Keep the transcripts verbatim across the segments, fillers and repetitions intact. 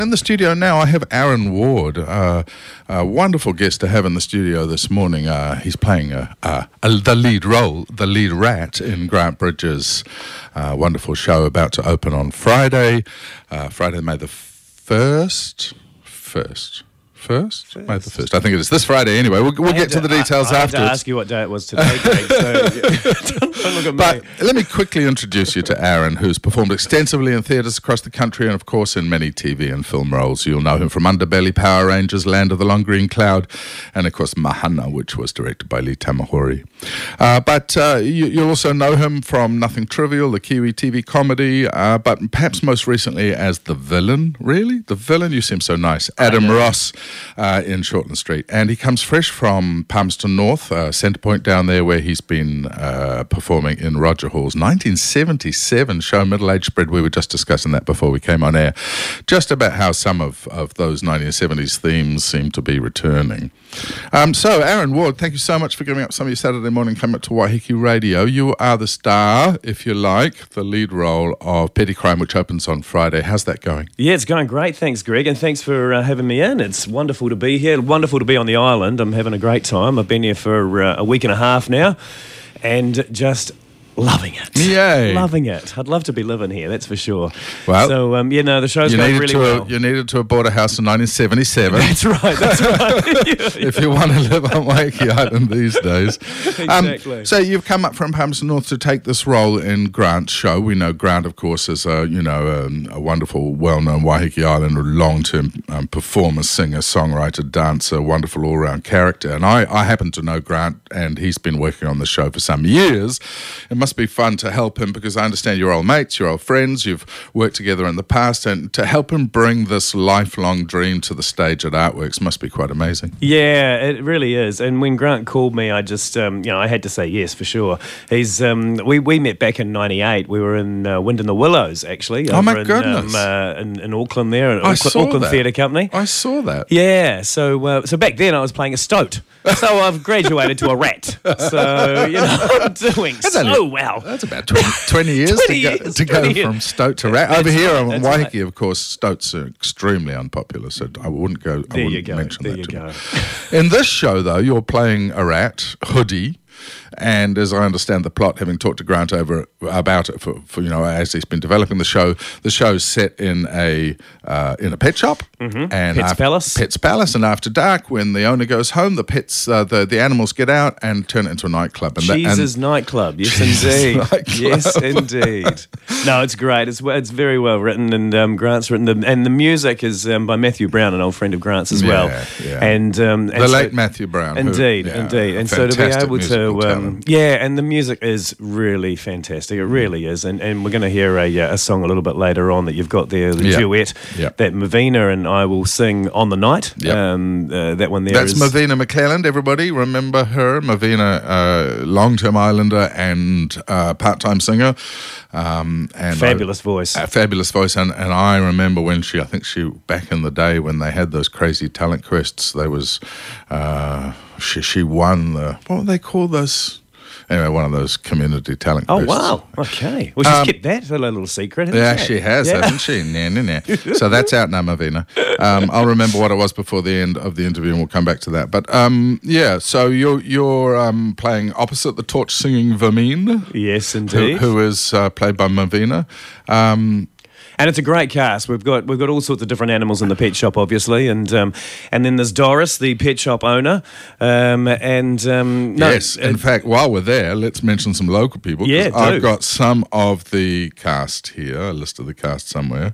In the studio now, I have Aaron Ward, uh, a wonderful guest to have in the studio this morning. Uh, he's playing uh, uh, the lead role, the lead rat in Grant Bridges' uh, wonderful show about to open on Friday, uh, Friday, May the first. First. First? First. May the first. I think it is this Friday anyway. We'll, we'll get to, to the details I, I afterwards. I had to ask you what day it was today, Greg, so don't, don't look at But me. let me quickly introduce you to Aaron, who's performed extensively in theatres across the country and, of course, in many T V and film roles. You'll know him from Underbelly, Power Rangers, Land of the Long Green Cloud, and, of course, Mahana, which was directed by Lee Tamahori. Uh, but uh, you, you'll also know him from Nothing Trivial, the Kiwi T V comedy, uh, but perhaps most recently as the villain. Really? The villain? You seem so nice. Adam Ross uh, in Shortland Street. And he comes fresh from Palmerston North, uh, Centre Point down there, where he's been uh, performing in Roger Hall's nineteen seventy-seven show, Middle Age Spread. We were just discussing that before we came on air, just about how some of, of those nineteen seventies themes seem to be returning. Um, so, Aaron Ward, thank you so much for giving up some of your Saturday morning coming up to Waiheke Radio. You are the star, if you like, the lead role of Petty Crime, which opens on Friday. How's that going? Yeah, it's going great. Thanks, Greg, and thanks for uh, having me in. It's wonderful to be here. Wonderful to be on the island. I'm having a great time. I've been here for uh, a week and a half now, and just loving it. Yay. Loving it. I'd love to be living here, that's for sure. Well, so, um, yeah, no, the show's you going needed really to well. you needed to have bought a house in nineteen seventy-seven. That's right, that's right. Yeah, If you want to live on Waiheke Island these days. Exactly. Um, so you've come up from Palmerston North to take this role in Grant's show. We know Grant, of course, is a, you know, um, a wonderful, well-known Waiheke Island long-term um, performer, singer, songwriter, dancer, wonderful all-round character. And I, I happen to know Grant, and he's been working on the show for some years. It must be fun to help him, because I understand you're old mates, you're old friends, you've worked together in the past, and to help him bring this lifelong dream to the stage at Artworks must be quite amazing. Yeah, it really is. And when Grant called me, I just, um, you know, I had to say yes for sure. He's, um, we we met back in ninety-eight. We were in uh, Wind in the Willows, actually. Oh my in, goodness! Um, uh, in, in Auckland, there, at I Auckland, saw Auckland that. Theatre Company. I saw that. Yeah, so uh, so back then I was playing a stoat. So I've graduated to a rat. So, you know, I'm doing That's so only- well. That's about twenty, twenty years twenty to go, years, to go twenty from years. stoat to rat. That's Over here right, on that's Waiheke, right. of course, stoats are extremely unpopular, so I wouldn't go. I There wouldn't you go, mention there that you to go. them. In this show, though, you're playing a rat, Hoodie. And as I understand the plot, having talked to Grant over about it for, for you know, as he's been developing the show, the show's set in a uh, in a pet shop, Mm-hmm. and Pets after, Palace. Pets Palace, and after dark, when the owner goes home, the pets, uh, the the animals get out and turn it into a nightclub. And that- and- Jesus nightclub, yes Jesus indeed, nightclub. yes indeed. No, it's great. It's it's very well written, and um, Grant's written them, and the music is um, by Matthew Brown, an old friend of Grant's as well. Yeah, yeah. And, um, and the so- late Matthew Brown. who- Indeed, yeah, indeed, a and so to be fantastic able musical to, um, talent. yeah, and the music is really fantastic. It really is, and and we're going to hear a uh, a song a little bit later on that you've got there, the Yeah. duet Yeah. that Mavina and I will sing on the night. Yep. Um, uh, that one there That's is- Mavina McClelland, everybody. Remember her? Mavina, uh, long-term islander and uh, part-time singer. Um, and Fabulous voice. A fabulous voice. And, and I remember when she, I think she, back in the day when they had those crazy talent quests, there was, uh, she, she won the, what do they call those? Anyway, one of those community talent Oh, quests. wow. Okay. Well, she's Um, kept that a little secret, hasn't Yeah, she? she has, Yeah. hasn't she? Nah, nah, nah. So that's out now, Mavina. Um, I'll remember what it was before the end of the interview, and we'll come back to that. But um, yeah, so you're you're um, playing opposite the torch singing Vermine, Yes, who, indeed. who is uh, played by Mavina. Um, And it's a great cast. We've got we've got all sorts of different animals in the pet shop, obviously, and um, and then there's Doris, the pet shop owner, um, and um, no, yes, in uh, fact, while we're there, let's mention some local people. 'cause Yeah, do. I've got some of the cast here, a list of the cast somewhere.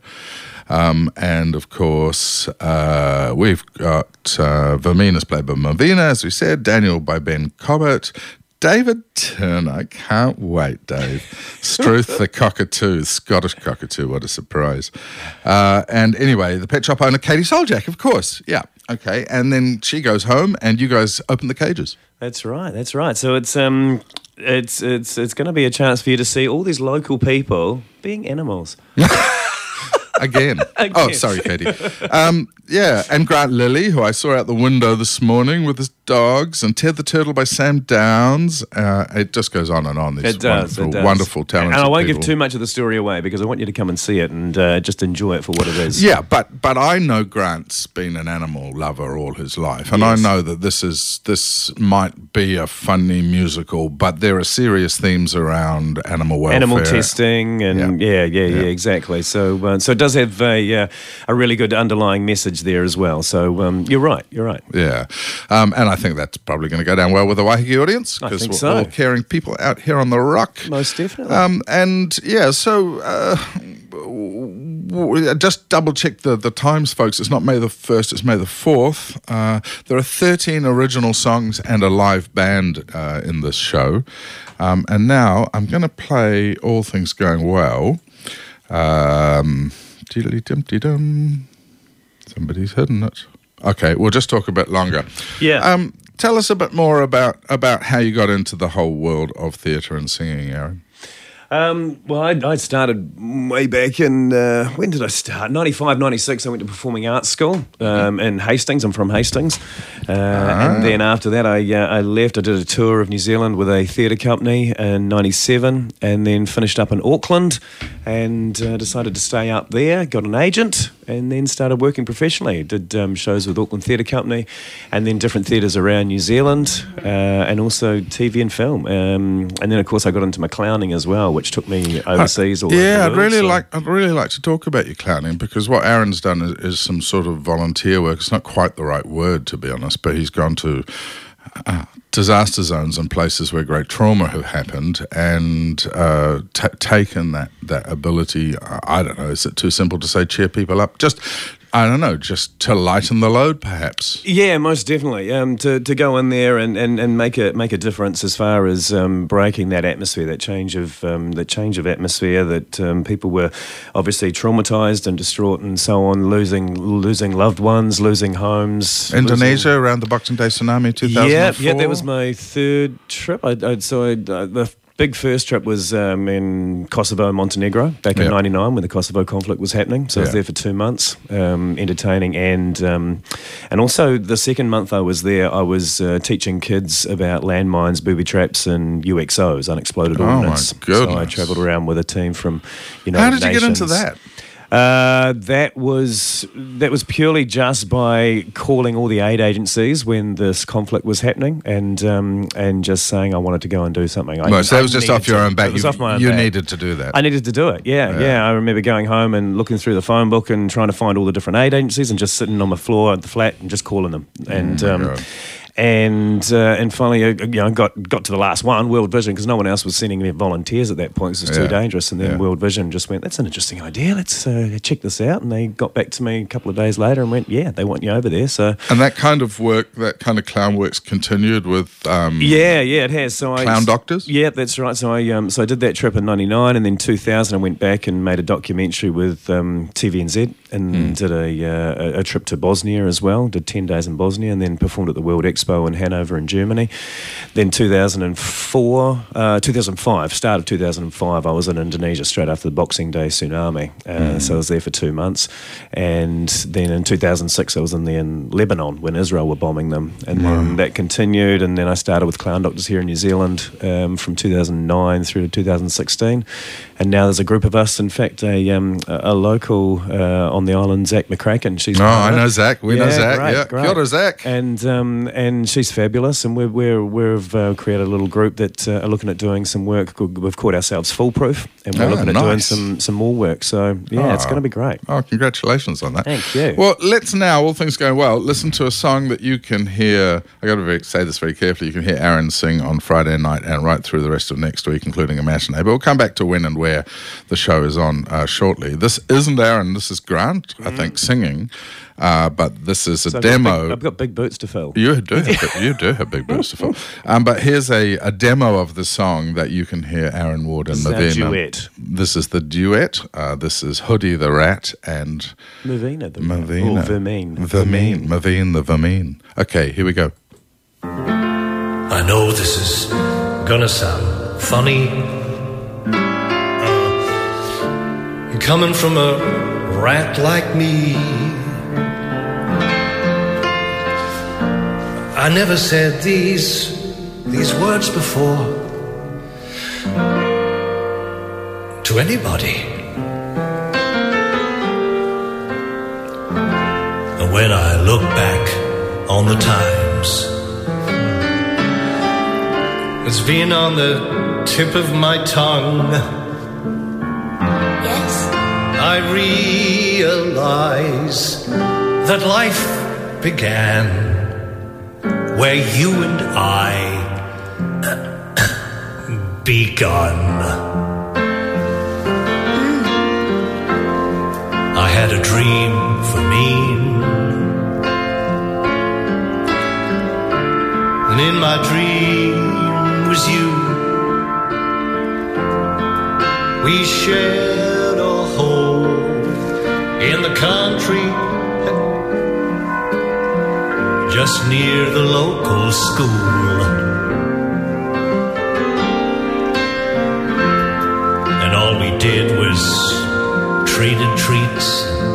Um, and of course, uh, we've got uh, Vermina's played by Mavina, as we said, Daniel by Ben Cobbett, David Turner, can't wait, Dave. Struth the cockatoo, Scottish cockatoo, what a surprise. Uh, and anyway, the pet shop owner, Katie Soljack, of course. Yeah, okay. And then she goes home and you guys open the cages. that's right, that's right. So it's um, it's it's it's going to be a chance for you to see all these local people being animals. Again. Again. Oh, sorry, Katie. Um, yeah, and Grant Lilly, who I saw out the window this morning with his dogs, and Ted the Turtle by Sam Downes. Uh, it just goes on and on. These It does, wonderful, it does. wonderful, talented And I won't people. give too much of the story away because I want you to come and see it and uh, just enjoy it for what it is. Yeah, but but I know Grant's been an animal lover all his life, and Yes. I know that this is this might be a funny musical, but there are serious themes around animal welfare, Animal testing, and yeah, yeah, yeah, Yeah. yeah exactly. So, uh, so it does have a uh, a really good underlying message there as well. So, um, you're right, you're right. Yeah, um, and I think that's probably going to go down well with the Waiheke audience I because think we're so. all caring people out here on the rock. Most definitely. Um, and yeah, so uh, w- w- just double check the, the times, folks. It's not May the first, it's May the fourth. Uh, there are thirteen original songs and a live band uh, in this show. Um, and now I'm going to play All Things Going Well. Um, diddly-dum-de-dum. Somebody's hidden it. Okay, we'll just talk a bit longer. Yeah. Um, tell us a bit more about, about how you got into the whole world of theatre and singing, Aaron. Um, well, I, I started way back in, uh, when did I start? ninety-five, ninety-six, I went to Performing Arts School um, in Hastings. I'm from Hastings. Uh, Ah. And then after that, I uh, I left. I did a tour of New Zealand with a theatre company in ninety-seven and then finished up in Auckland and uh, decided to stay up there, got an agent and then started working professionally. Did um, shows with Auckland Theatre Company and then different theatres around New Zealand uh, and also T V and film. Um, and then, of course, I got into my clowning as well, which took me overseas. All yeah, over the I'd world, really so- like I'd really like to talk about your clowning because what Aaron's done is, is some sort of volunteer work. It's not quite the right word, to be honest, but he's gone to uh, disaster zones and places where great trauma have happened and uh, t- taken that that ability. I I don't know. Is it too simple to say cheer people up? Just I don't know, just to lighten the load, perhaps. Yeah, most definitely. Um, to, to go in there and, and, and make a make a difference as far as um, breaking that atmosphere, that change of um, that change of atmosphere. That um, people were obviously traumatized and distraught and so on, losing losing loved ones, losing homes. Indonesia losing... around the Boxing Day tsunami, two thousand four. Yeah, yeah, that was my third trip. I, I so I, uh, the big first trip was um, in Kosovo and Montenegro back in Yeah. ninety-nine when the Kosovo conflict was happening. So I was Yeah. there for two months, um, entertaining, and um, and also the second month I was there, I was uh, teaching kids about landmines, booby traps, and U X Os, unexploded Oh, my ordnance. So I goodness. travelled around with a team from United How did you Nations. get into that? Uh, that was that was purely just by calling all the aid agencies when this conflict was happening, and um, and just saying I wanted to go and do something. I, Well, so that I was just needed off your to. own back. It was You, off my own you back. needed to do that. I needed to do it. Yeah, Yeah. yeah, I remember going home and looking through the phone book and trying to find all the different aid agencies and just sitting on the floor at the flat and just calling them. And Oh my um, God. and uh, and finally, uh, you know, got got to the last one, World Vision, because no one else was sending me volunteers at that point because it was Yeah. too dangerous. And then Yeah. World Vision just went, "That's an interesting idea. Let's uh, check this out." And they got back to me a couple of days later and went, "Yeah, they want you over there." So And that kind of work, that kind of clown work's continued with um, yeah, yeah, it has. So I Clown Doctors? Yeah, that's right. So I um, so I did that trip in ninety-nine, and then two thousand, I went back and made a documentary with um, T V N Z, and Hmm. did a, uh, a a trip to Bosnia as well. Did ten days in Bosnia, and then performed at the World Expo in Hanover in Germany. Then two thousand four, uh, two thousand five, start of two thousand five, I was in Indonesia straight after the Boxing Day tsunami. Uh, So I was there for two months, and then in two thousand six, I was in there in Lebanon when Israel were bombing them, and then that continued. And then I started with Clown Doctors here in New Zealand um, from two thousand nine through to two thousand sixteen, and now there's a group of us. In fact, a um, a, a local uh, on the island, Zach McCracken. She's Oh, part I of it. know Zach. We know Yeah, Zach. great, yeah, great. Kia ora, Zach. And um, and she's fabulous, and we're, we're, we've uh, created a little group that uh, are looking at doing some work. Called, we've called ourselves Foolproof, and we're Ah, looking at doing nice. some, some more work. So, yeah, it's Ah. going to be great. Oh, congratulations on that. Thank you. Well, let's now, all things going well, listen to a song that you can hear. I got to very, say this very carefully. You can hear Aaron sing on Friday night and right through the rest of next week, including a matinee. But we'll come back to when and where the show is on uh, shortly. This isn't Aaron, this is Grant, I think, singing. Uh, but this is a So I've got demo. big- I've got big boots to fill. You do have you do have big boots to fill. Um, but here's a, a demo of the song that you can hear Aaron Ward and This is our Mavina. duet. This is the duet. Uh, this is Hoodie the Rat and Mavina. The Mavina. Or Vermeen. Vermeen. Mavine the Vermeen. Okay, here we go. I know this is gonna sound funny. Uh, coming from a brat like me. I never said these these words before to anybody. And when I look back on the times, it's been on the tip of my tongue. Yes. I realize that life began where you and I begun. I had a dream for me, and in my dream was you. We shared a home in the country, just near the local school. And all we did was traded treats,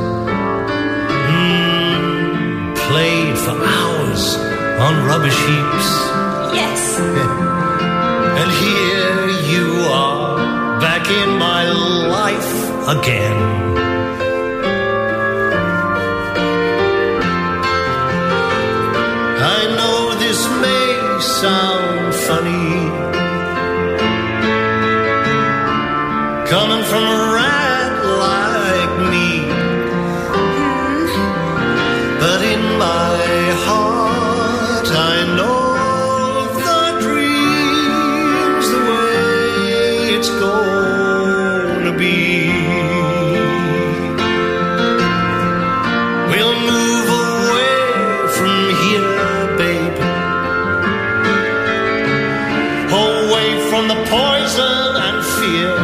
mm, played for hours on rubbish heaps. Yes. And here you are, back in my life again. I know this may sound funny, coming from a rat like me, but in my heart I know the dream's the way it's gonna be. We'll move away from here, babe, away from the poison and fear.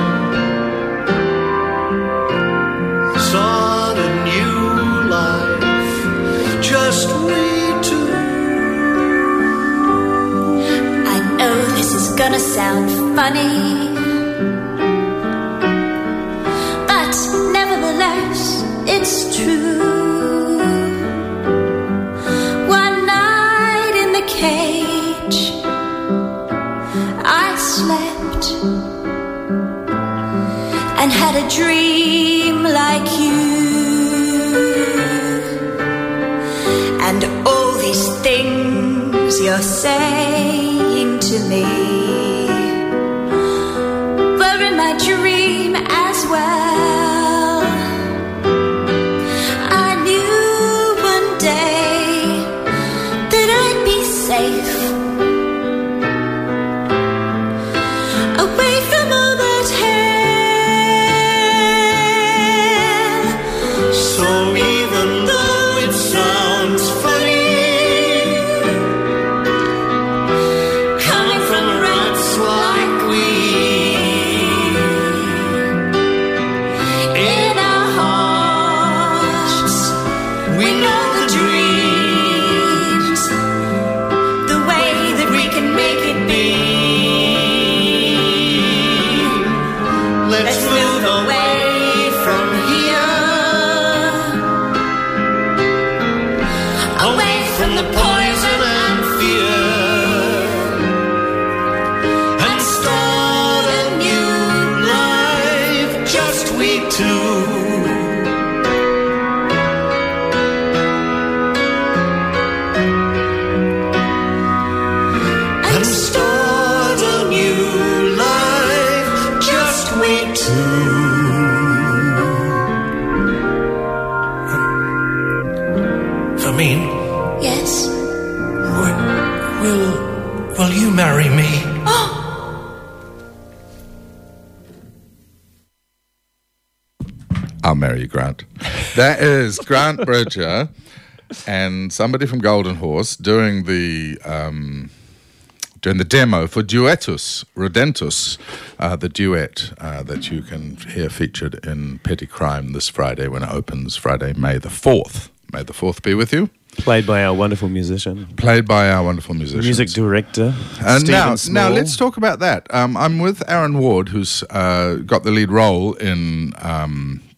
Start a new life, just we two. I know this is gonna sound funny, but nevertheless, it's true. One night in the cage, I slept and had a dream like you. And all these things you're saying to me were in my dream as well. I knew one day that I'd be safe away from all that hell. So even though it sounds funny, coming from rats like we, in our hearts we know the dreams, the way that we can make it be. Let's move away from here, away from the poison and fear, and start a new life, just we two. And start a new life, just we two. Famine, Yes. will, will, will you marry me? I'll marry you, Grant. That is Grant Bridger and somebody from Golden Horse doing the um, doing the demo for Duetus Rodentus, uh, the duet uh, that you can hear featured in Petty Crime this Friday when it opens, Friday, May the fourth. May the fourth be with you. Played by our wonderful musician. Played by our wonderful musicians. Music director, And Stephen now, Small. now let's talk about that. Um, I'm with Aaron Ward, who's uh, got the lead role in um,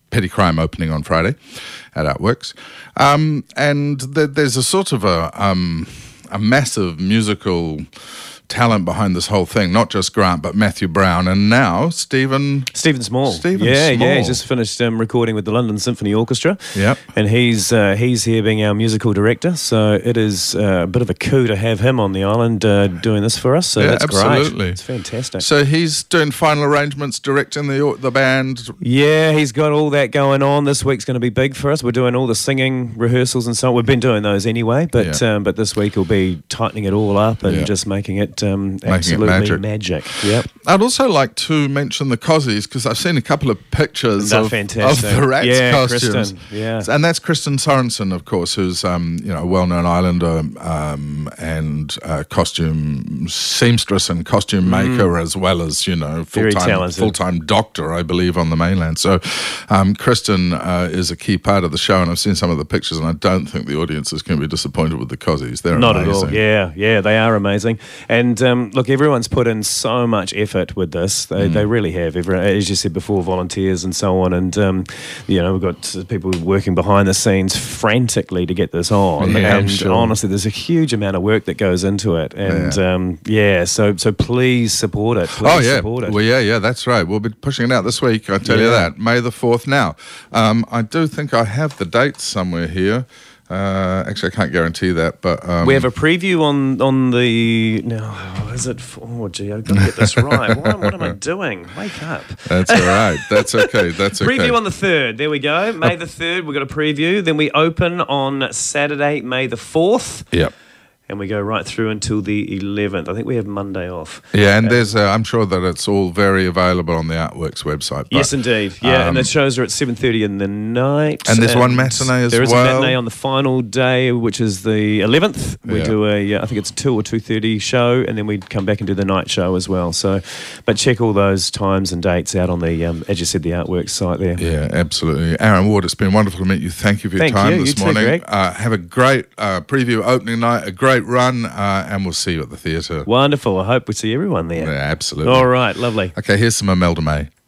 Petty Crime opening on Friday at Outworks. Um, and th- there's a sort of a, um, a massive musical talent behind this whole thing, not just Grant, but Matthew Brown, and now Stephen... Stephen Small. Stephen yeah, Small. Yeah, he's just finished um, recording with the London Symphony Orchestra. Yep. And he's uh, he's here being our musical director, so it is uh, a bit of a coup to have him on the island uh, doing this for us, so Yeah, that's absolutely. great. It's fantastic. So he's doing final arrangements, directing the the band. Yeah, he's got all that going on. This week's going to be big for us. We're doing all the singing rehearsals and so on. We've been doing those anyway, but Yeah. um, but this week will be tightening it all up and Yeah. just making it um, it absolutely magic. magic. Yep. I'd also like to mention the Cozzies, because I've seen a couple of pictures They're of, fantastic. of the Rats Yeah, costumes. Kristen, yeah. And that's Kristen Sorensen, of course, who's um, you know a well-known islander um, and uh, costume seamstress and costume maker, as well as you know Very full-time talented. full-time doctor, I believe, on the mainland. So um, Kristen uh, is a key part of the show, and I've seen some of the pictures, and I don't think the audience is going to be disappointed with the Cozzies. They're Not amazing. at all. Yeah, yeah, they are amazing. And um, look, everyone's put in so much effort with this. They, Mm. they really have. Everyone, as you said before, volunteers and so on. And um, you know, we've got people working behind the scenes frantically to get this on. Yeah, I'm and sure. honestly, there's a huge amount of work that goes into it. And Yeah. um, yeah, so so please support it. Please Oh yeah, support it. well yeah, yeah, that's right. We'll be pushing it out this week. I tell you Yeah. that. May the fourth. Now, um, I do think I have the dates somewhere here. Uh, actually, I can't guarantee that, but um, We have a preview on on the now. Is it? For, oh, gee, I've got to get this right. What, what am I doing? Wake up! That's all right. That's okay. That's okay. Preview on the third. There we go. May the third. We've got a preview. Then we open on Saturday, May the fourth, Yep. and we go right through until the eleventh. I think we have Monday off. Yeah, and there's. Uh, I'm sure that it's all very available on the Artworks website. But, Yes, indeed. Yeah, um, and the shows are at seven thirty in the night. And there's one matinee as There is well. a matinee on the final day, which is the eleventh. We Yeah. do a, uh, I think it's a two or two thirty show, and then we come back and do the night show as well. So, but check all those times and dates out on the, um, as you said, the Artworks site there. Yeah, absolutely. Aaron Ward, it's been wonderful to meet you. Thank you for your Thank time you. this You too, morning. Greg. Uh, have a great uh, preview opening night, a great run, uh, and we'll see you at the theatre. Wonderful. I hope we see everyone there. Yeah, absolutely. All right, lovely. Okay, here's some Imelda May.